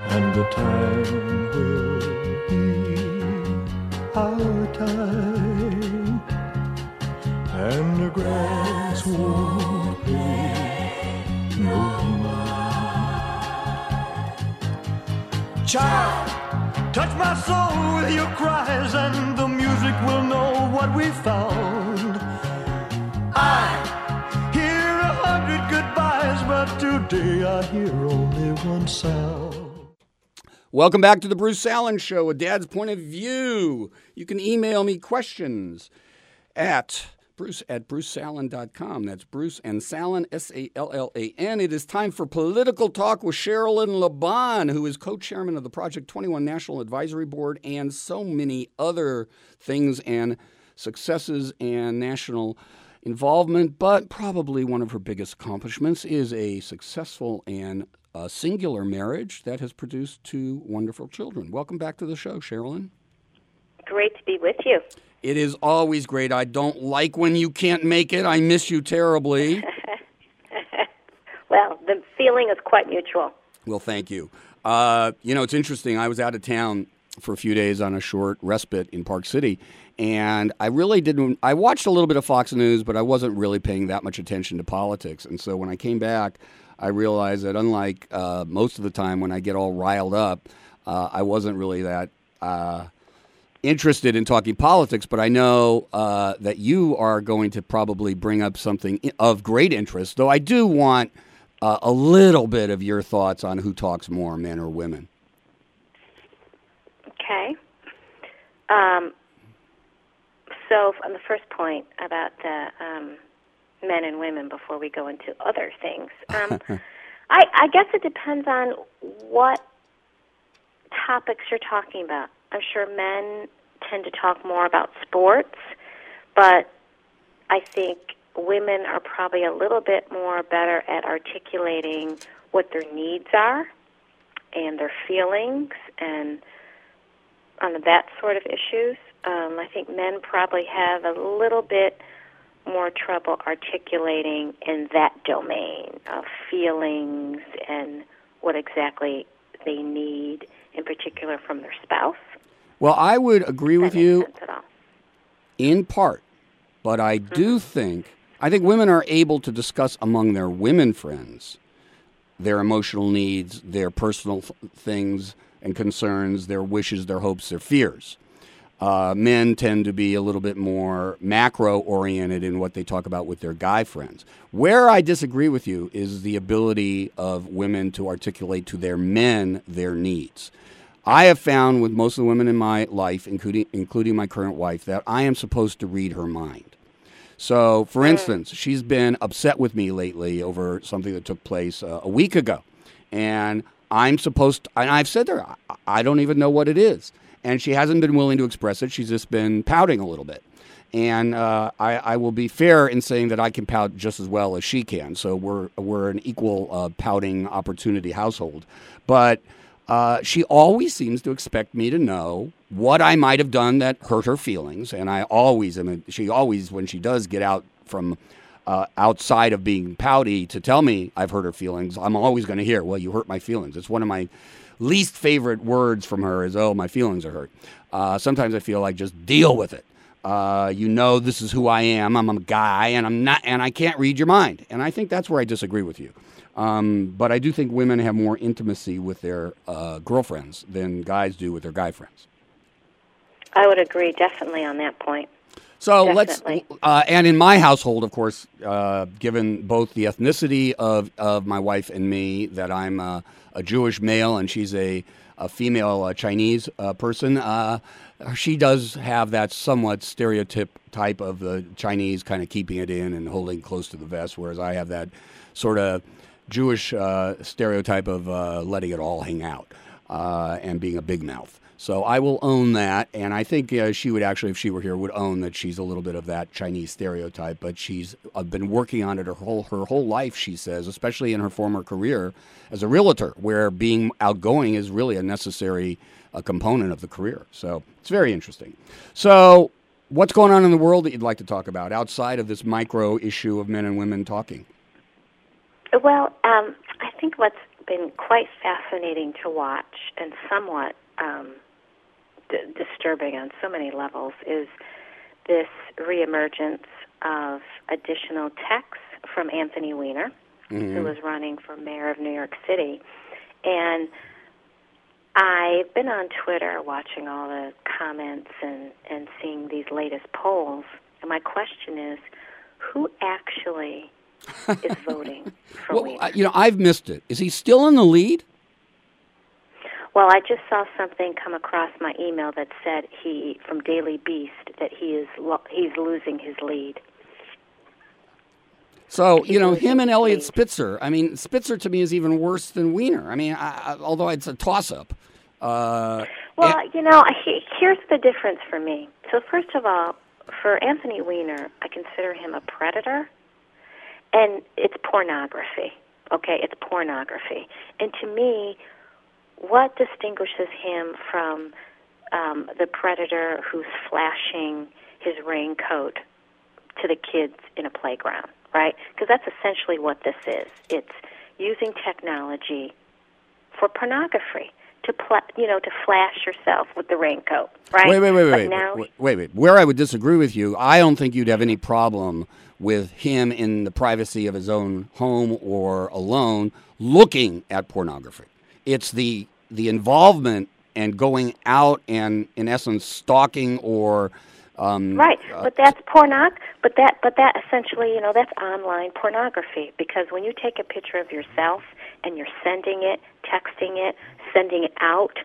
and the time will be our time, and the grass won't pay no mind. Child, touch my soul with your cries, and the music will know what we found. I hear 100 goodbyes, but today I hear only one sound. Welcome back to the Bruce Allen Show, a dad's point of view. You can email me questions at bruce@brucesallen.com. That's Bruce and Sallen, S-A-L-L-A-N. It is time for Political Talk with Sherilyn LeBon, who is co-chairman of the Project 21 National Advisory Board and so many other things and successes and national involvement. But probably one of her biggest accomplishments is a successful and singular marriage that has produced two wonderful children. Welcome back to the show, Sherilyn. Great to be with you. It is always great. I don't like when you can't make it. I miss you terribly. Well, the feeling is quite mutual. Well, thank you. It's interesting. I was out of town for a few days on a short respite in Park City, and I watched a little bit of Fox News, but I wasn't really paying that much attention to politics. And so when I came back, I realized that unlike most of the time when I get all riled up, I wasn't really that interested in talking politics, but I know that you are going to probably bring up something of great interest, though I do want a little bit of your thoughts on who talks more, men or women. Okay. So on the first point about the men and women, before we go into other things, I guess it depends on what topics you're talking about. I'm sure men tend to talk more about sports, but I think women are probably a little bit more better at articulating what their needs are and their feelings and on that sort of issues. I think men probably have a little bit more trouble articulating in that domain of feelings and what exactly they need, in particular from their spouse. Well, I would agree with you in part, but I do think women are able to discuss among their women friends their emotional needs, their personal things and concerns, their wishes, their hopes, their fears. Men tend to be a little bit more macro-oriented in what they talk about with their guy friends. Where I disagree with you is the ability of women to articulate to their men their needs. I have found with most of the women in my life, including my current wife, that I am supposed to read her mind. So, for instance, she's been upset with me lately over something that took place a week ago. And I've said to her, I don't even know what it is. And she hasn't been willing to express it. She's just been pouting a little bit. And I will be fair in saying that I can pout just as well as she can. So we're an equal pouting opportunity household. But she always seems to expect me to know what I might have done that hurt her feelings. And she always, when she does get out from outside of being pouty to tell me I've hurt her feelings, I'm always going to hear, well, you hurt my feelings. It's one of my least favorite words from her is, oh, my feelings are hurt. Sometimes I feel like just deal with it. This is who I am. I'm a guy, and I can't read your mind. And I think that's where I disagree with you. But I do think women have more intimacy with their girlfriends than guys do with their guy friends. I would agree definitely on that point. So Definitely. And in my household, of course, given both the ethnicity of my wife and me, that I'm a Jewish male and she's a female Chinese person, she does have that somewhat type of the Chinese kind of keeping it in and holding close to the vest, whereas I have that sort of Jewish stereotype of letting it all hang out and being a big mouth. So I will own that, and I think she would actually, if she were here, would own that she's a little bit of that Chinese stereotype, but she's been working on it her whole life, she says, especially in her former career as a realtor, where being outgoing is really a necessary component of the career. So it's very interesting. So what's going on in the world that you'd like to talk about outside of this micro issue of men and women talking? Well, I think what's been quite fascinating to watch and somewhat disturbing on so many levels is this reemergence of additional texts from Anthony Weiner, who was running for mayor of New York City. And I've been on Twitter watching all the comments and seeing these latest polls. And my question is, who actually is voting for Weiner? I've missed it. Is he still in the lead? Well, I just saw something come across my email that said from Daily Beast, that he's losing his lead. So, him and Eliot Spitzer. I mean, Spitzer to me is even worse than Weiner. I mean, although it's a toss-up. Well, here's the difference for me. So first of all, for Anthony Weiner, I consider him a predator, and it's pornography. Okay, it's pornography. And to me, what distinguishes him from the predator who's flashing his raincoat to the kids in a playground, right? Because that's essentially what this is. It's using technology for pornography to flash yourself with the raincoat, right? Wait. Where I would disagree with you, I don't think you'd have any problem with him in the privacy of his own home or alone looking at pornography. It's the involvement and going out and, in essence, stalking or right, but that's But that essentially, that's online pornography, because when you take a picture of yourself and you're sending it, texting it, sending it out,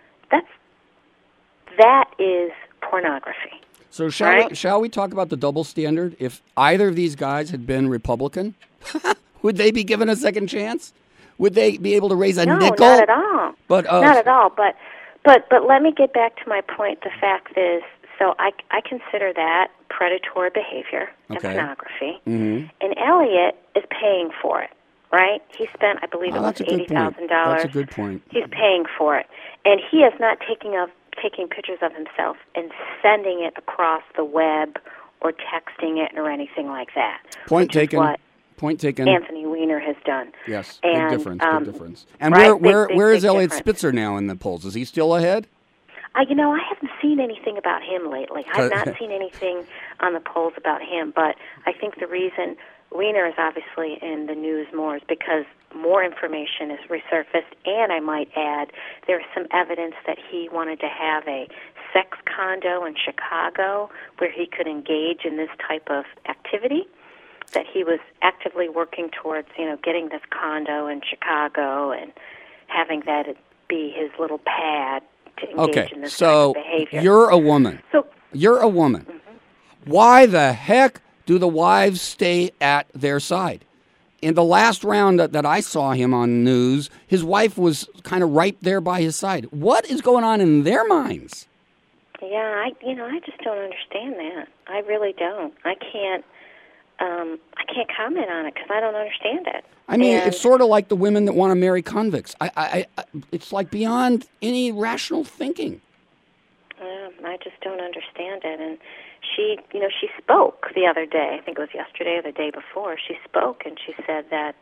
that is pornography. So shall we talk about the double standard? If either of these guys had been Republican, would they be given a second chance? Would they be able to raise a nickel? No, not at all. Not at all. But let me get back to my point. The fact is, so I consider that predatory behavior and pornography. Mm-hmm. And Eliot is paying for it, right? He spent, I believe, it was $80,000. That's a good point. He's paying for it, and he is not taking pictures of himself and sending it across the web or texting it or anything like that. Point taken. Anthony Weiner has done. Yes, and, big difference. And right, where is Eliot difference. Spitzer now in the polls? Is he still ahead? I haven't seen anything about him lately. I've not seen anything on the polls about him, but I think the reason Weiner is obviously in the news more is because more information is resurfaced, and I might add there's some evidence that he wanted to have a sex condo in Chicago where he could engage in this type of activity, that he was actively working towards, getting this condo in Chicago and having that be his little pad to engage in this type of behavior. You're a woman. Mm-hmm. Why the heck do the wives stay at their side? In the last round that I saw him on news, his wife was kind of right there by his side. What is going on in their minds? Yeah, I just don't understand that. I really don't. I can't comment on it because I don't understand it. I mean, it's sort of like the women that want to marry convicts. It's like beyond any rational thinking. I just don't understand it. And she spoke the other day. I think it was yesterday or the day before. She spoke and she said that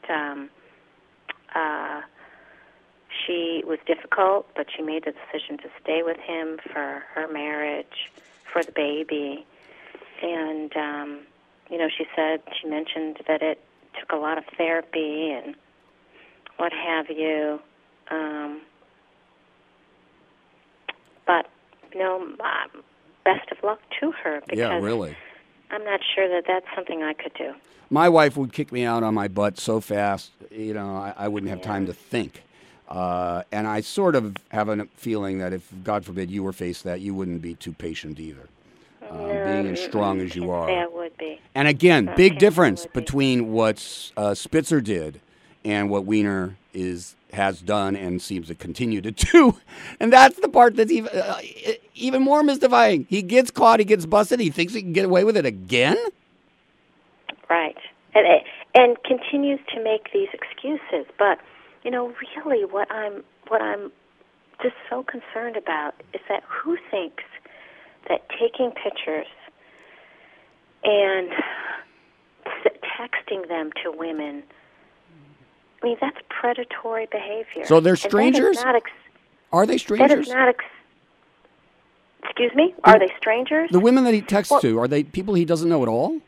she was difficult, but she made the decision to stay with him for her marriage, for the baby, and she mentioned that it took a lot of therapy and what have you. But, best of luck to her, because really. I'm not sure that that's something I could do. My wife would kick me out on my butt so fast, I wouldn't have time to think. And I sort of have a feeling that if, God forbid, you were faced that, you wouldn't be too patient either. Being as strong as you are. I would be. And again, big difference between what Spitzer did and what Weiner has done and seems to continue to do. And that's the part that's even more mystifying. He gets caught, he gets busted, he thinks he can get away with it again? Right. And continues to make these excuses. But, really what I'm just so concerned about is that who thinks that taking pictures and texting them to women I mean, that's predatory behavior. So they're strangers? Are they strangers? That is not excuse me? Are they strangers? The women that he texts to, are they people he doesn't know at all?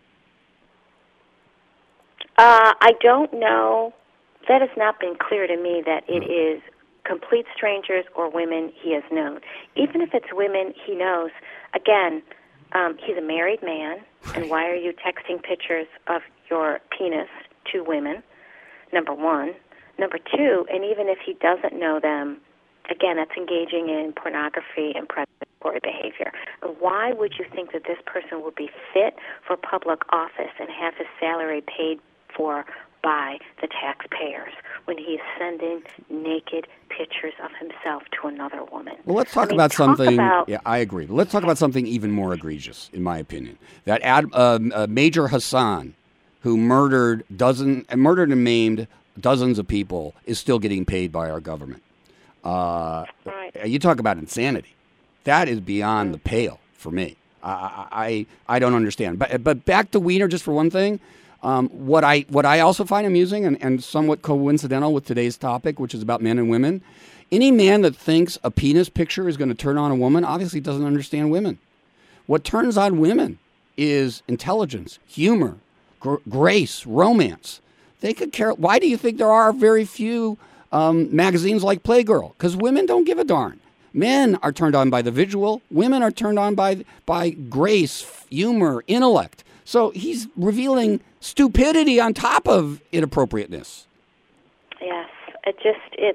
I don't know. That has not been clear to me that it is complete strangers or women he has known. Even if it's women he knows, again, he's a married man, and why are you texting pictures of your penis to women, number one? Number two, and even if he doesn't know them, again, that's engaging in pornography and predatory behavior. Why would you think that this person would be fit for public office and have his salary paid for by the taxpayers when he's sending naked pictures of himself to another woman? Well, let's talk about something. Yeah, I agree. But let's talk about something even more egregious, in my opinion. That Major Hassan, who murdered and maimed dozens of people, is still getting paid by our government. Right. You talk about insanity. That is beyond the pale for me. I don't understand. But back to Weiner just for one thing. What I also find amusing and somewhat coincidental with today's topic, which is about men and women, any man that thinks a penis picture is going to turn on a woman obviously doesn't understand women. What turns on women is intelligence, humor, grace, romance. They could care. Why do you think there are very few magazines like Playgirl? Because women don't give a darn. Men are turned on by the visual. Women are turned on by grace, humor, intellect. So he's revealing stupidity on top of inappropriateness. Yes, it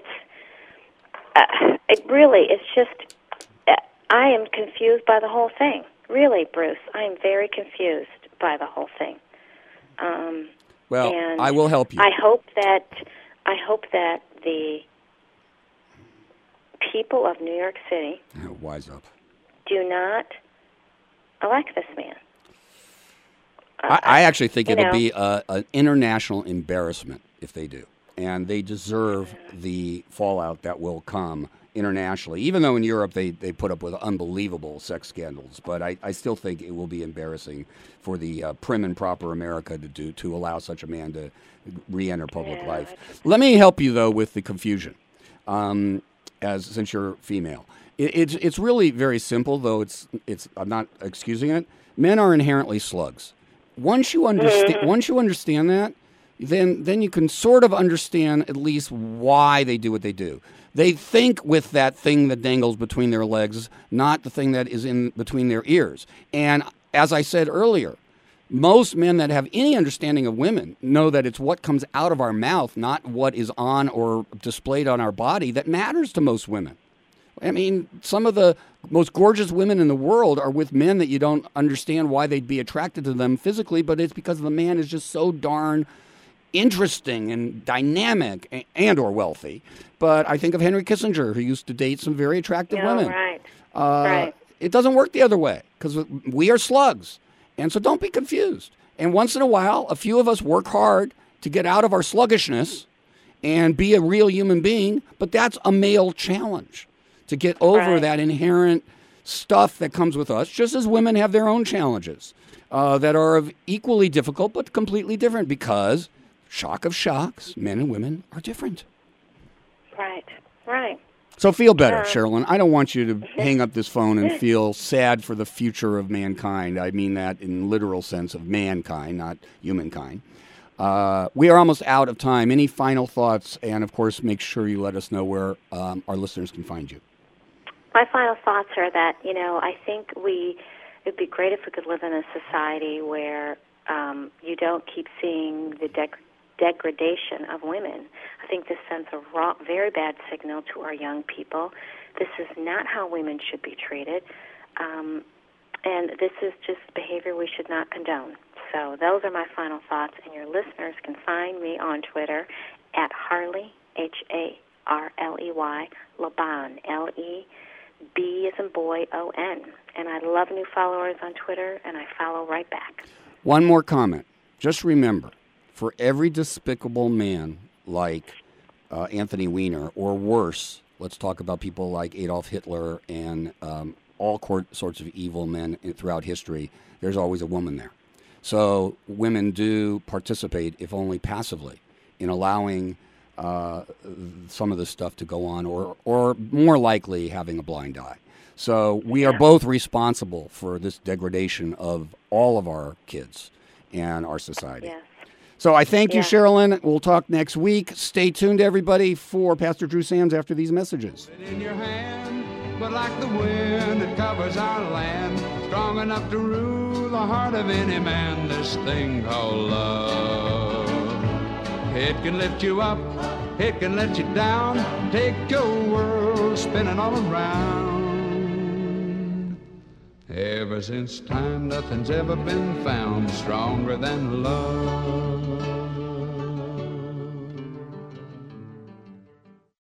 really, I am confused by the whole thing. Really, Bruce, I am very confused by the whole thing. Well, I will help you. I hope that the people of New York City wise up. Do not elect this man. I actually think it'll be an international embarrassment if they do. And they deserve the fallout that will come internationally, even though in Europe they put up with unbelievable sex scandals. But I still think it will be embarrassing for the prim and proper America to allow such a man to re-enter public life. Let me help you, though, with the confusion, since you're female. It's really very simple, though I'm not excusing it. Men are inherently slugs. Once you understand that, then you can sort of understand at least why they do what they do. They think with that thing that dangles between their legs, not the thing that is in between their ears. And as I said earlier, most men that have any understanding of women know that it's what comes out of our mouth, not what is on or displayed on our body, that matters to most women. I mean, some of the most gorgeous women in the world are with men that you don't understand why they'd be attracted to them physically, but it's because the man is just so darn interesting and dynamic and or wealthy. But I think of Henry Kissinger, who used to date some very attractive women. Right. Right. It doesn't work the other way because we are slugs. And so don't be confused. And once in a while, a few of us work hard to get out of our sluggishness and be a real human being, but that's a male challenge. To get over that inherent stuff that comes with us, just as women have their own challenges that are equally difficult but completely different because, shock of shocks, men and women are different. Right. So feel better, Sherilyn. I don't want you to hang up this phone and feel sad for the future of mankind. I mean that in literal sense of mankind, not humankind. We are almost out of time. Any final thoughts? And, of course, make sure you let us know where our listeners can find you. My final thoughts are that, I think it'd be great if we could live in a society where you don't keep seeing the degradation of women. I think this sends a very bad signal to our young people. This is not how women should be treated, and this is just behavior we should not condone. So those are my final thoughts, and your listeners can find me on Twitter at Harley, Harley, Laban, LEB as in boy, ON. And I love new followers on Twitter, and I follow right back. One more comment. Just remember, for every despicable man like Anthony Weiner, or worse, let's talk about people like Adolf Hitler and all sorts of evil men throughout history, there's always a woman there. So women do participate, if only passively, in allowing some of this stuff to go on, or more likely having a blind eye. So we are both responsible for this degradation of all of our kids and our society. Yes. So I thank you, Sherilyn. We'll talk next week. Stay tuned, everybody, for Pastor Drew Sams after these messages. In your hand, but like the wind that covers our land, strong enough to rule the heart of any man, this thing called love. It can lift you up, it can let you down, take your world spinning all around. Ever since time, nothing's ever been found stronger than love.